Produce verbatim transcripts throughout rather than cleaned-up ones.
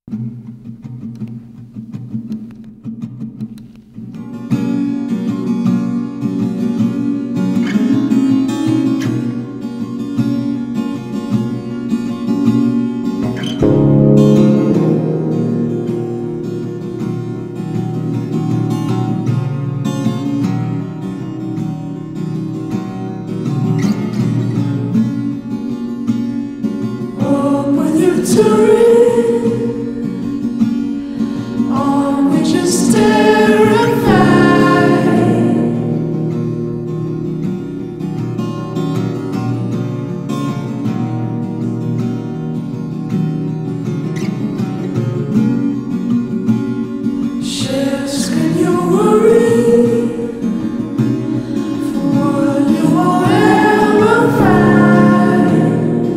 On which is terrified, shares in your worry for what you will ever find.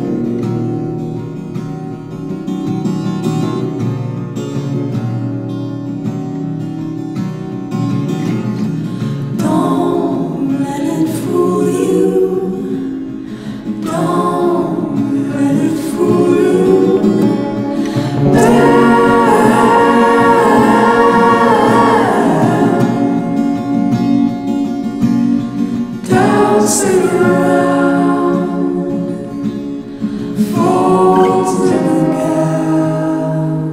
Sing around, fall to the ground.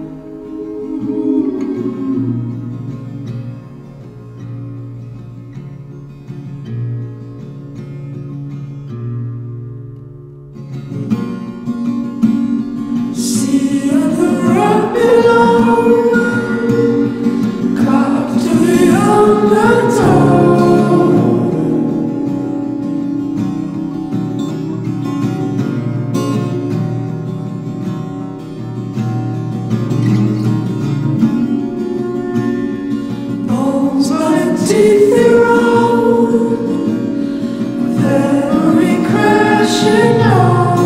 See on the rock below, carved to the undertow. Teeth erode with every crash you know.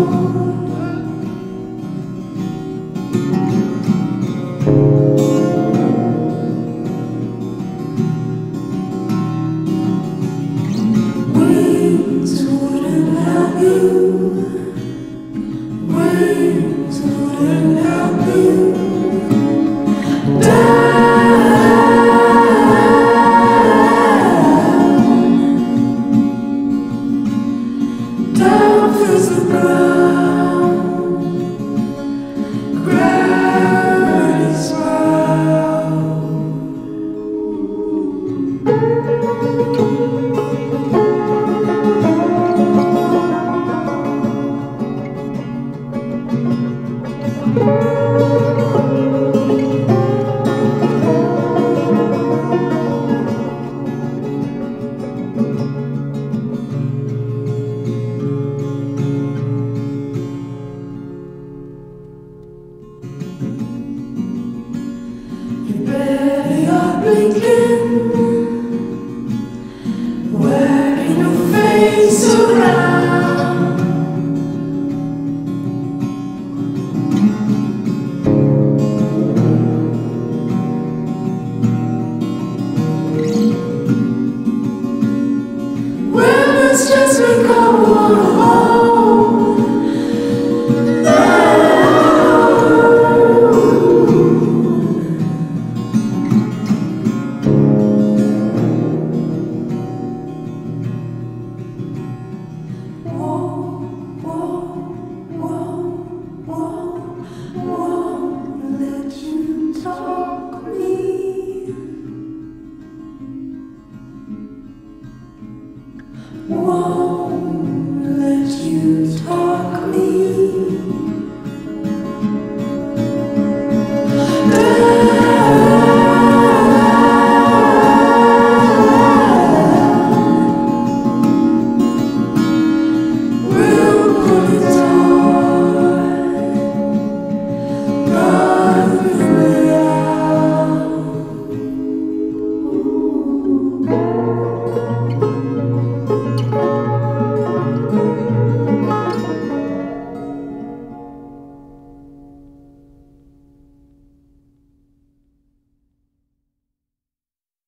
Wings wouldn't help you. Wings wouldn't help you. Down feels the ground, gravity's round. You barely are blinking.